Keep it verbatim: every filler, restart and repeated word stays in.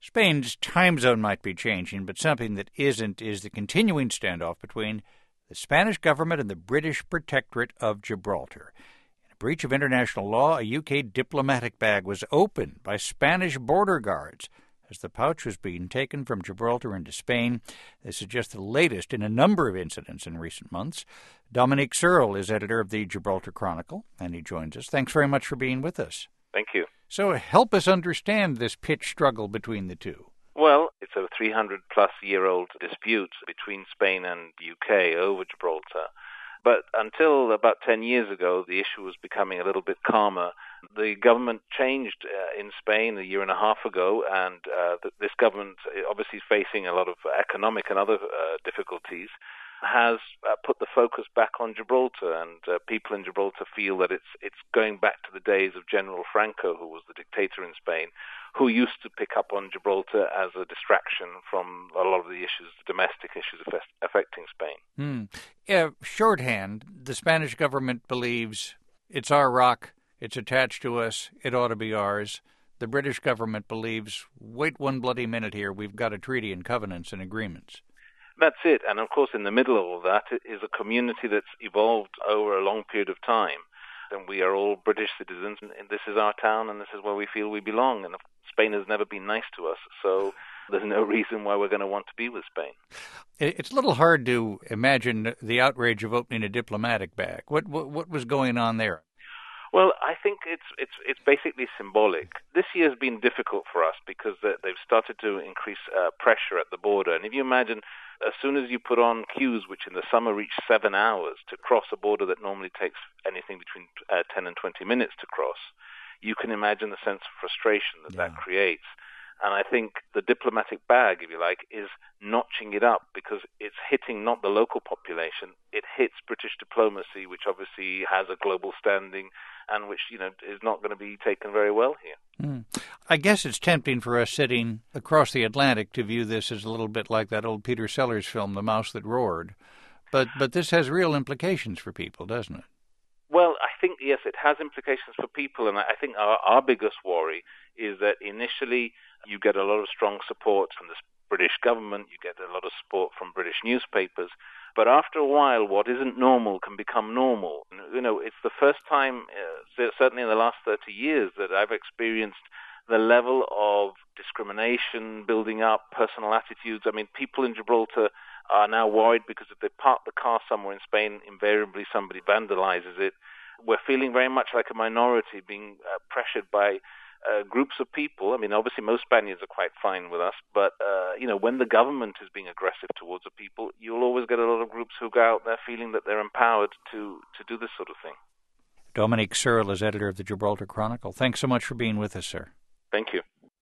Spain's time zone might be changing, but something that isn't is the continuing standoff between the Spanish government and the British Protectorate of Gibraltar. In a breach of international law, a U K diplomatic bag was opened by Spanish border guards as the pouch was being taken from Gibraltar into Spain. This is just the latest in a number of incidents in recent months. Dominique Searle is editor of the Gibraltar Chronicle, and he joins us. Thanks very much for being with us. Thank you. So help us understand this pitched struggle between the two. Well, it's a three hundred plus year old dispute between Spain and the U K over Gibraltar. But until about ten years ago, the issue was becoming a little bit calmer. The government changed uh, in Spain a year and a half ago, and uh, th- this government, obviously facing a lot of economic and other uh, difficulties, has uh, put the focus back on Gibraltar, and uh, people in Gibraltar feel that it's it's going back to the days of General Franco, who was the dictator in Spain, who used to pick up on Gibraltar as a distraction from a lot of the issues, domestic issues affecting Spain. Hmm. Yeah, shorthand, the Spanish government believes it's our rock, it's attached to us, it ought to be ours. The British government believes, wait one bloody minute here, we've got a treaty and covenants and agreements. That's it. And of course, in the middle of all that is a community that's evolved over a long period of time. And we are all British citizens, and this is our town, and this is where we feel we belong. And Spain has never been nice to us, so there's no reason why we're going to want to be with Spain. It's a little hard to imagine the outrage of opening a diplomatic bag. What what, what was going on there? Well, I think it's it's it's basically symbolic. This year has been difficult for us because they've started to increase uh, pressure at the border. And if you imagine, as soon as you put on queues, which in the summer reach seven hours to cross a border that normally takes anything between uh, ten and twenty minutes to cross, you can imagine the sense of frustration that yeah. that creates. And I think the diplomatic bag, if you like, is notching it up because it's hitting not the local population, it hits British diplomacy, which obviously has a global standing and which, you know, is not going to be taken very well here. Mm. I guess it's tempting for us sitting across the Atlantic to view this as a little bit like that old Peter Sellers film, The Mouse That Roared. But but this has real implications for people, doesn't it? Well, I think, yes, it has implications for people, and I think our, our biggest worry is that initially you get a lot of strong support from the British government, you get a lot of support from British newspapers, but after a while, what isn't normal can become normal. You know, it's the first time, uh, certainly in the last thirty years, that I've experienced the level of discrimination building up, personal attitudes. I mean, people in Gibraltar are now worried because if they park the car somewhere in Spain, invariably somebody vandalizes it. We're feeling very much like a minority being uh, pressured by uh, groups of people. I mean, obviously most Spaniards are quite fine with us, but, uh, you know, when the government is being aggressive towards the people, you'll always get a lot of groups who go out there feeling that they're empowered to, to do this sort of thing. Dominique Searle is editor of the Gibraltar Chronicle. Thanks so much for being with us, sir. Thank you.